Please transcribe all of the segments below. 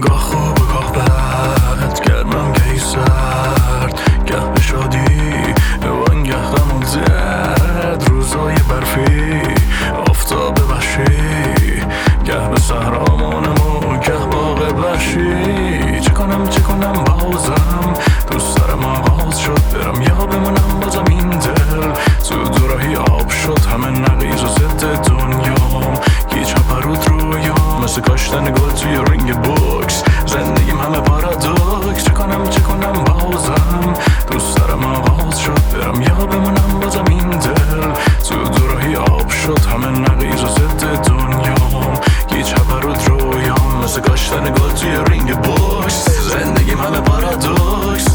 گاه خوب گاه بد، گرمم گهی سرد، گه به شادی وانگه غم و زد. روزای برفی آفتاب وحشی، گه به صحرامانم و گه باغ وحشی. چه کنم بازم دوست دارم آغاز شد، برم یا بمونم بازم این دل زود و راهی آب شد. همه نقیز و ضد دنیام، هیچ پرود رویام، مثل کاشتن گل توی رینگ بوکس. زندگیم همه پارادوکس. چه کنم بازم دوست دارم آغاز شد، برم یا بمونم بازم این دل زود و راهی آب شد. همه نقیز و ضد دنیام، هیچ پرود رویام، مثل کاشتن گل توی رینگ بوکس. زندگیم همه پارادوکس.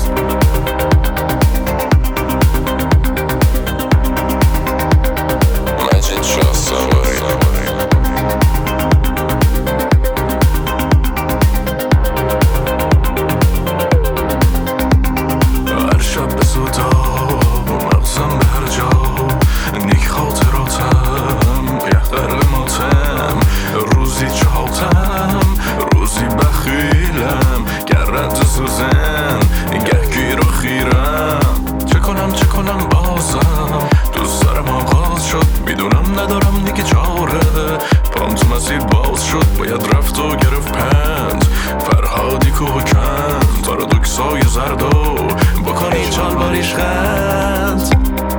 روزی بخیلم گرد و سوزن، گه گیر و خیرم. چه کنم بازم دوست دارم آغاز شد، میدونم ندارم دیگه چاره. پام تو مسیر باز شد، باید رفت و گرفت پند. فرهادی کوه و کند، پارادوکسای زرد و بکنی چال باریش خند.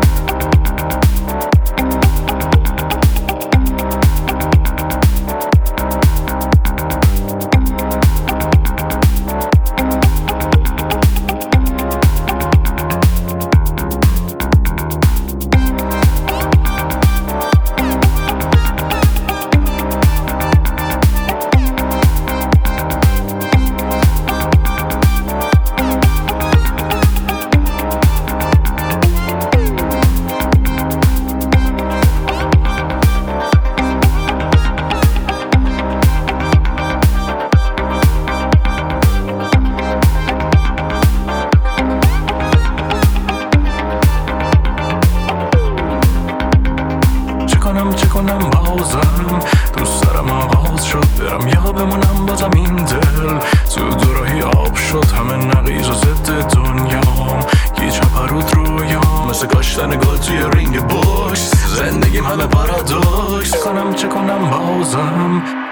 چه کنم بازم دوست دارم آغاز شد، برم یا بمونم بازم این دل زود و راهی آب شد. همه نقیز و ضد دنیام، هیچ پرود رویام، مثل کاشتن گل توی رینگ بوکس. زندگیم همه پارادوکس. چه کنم بازم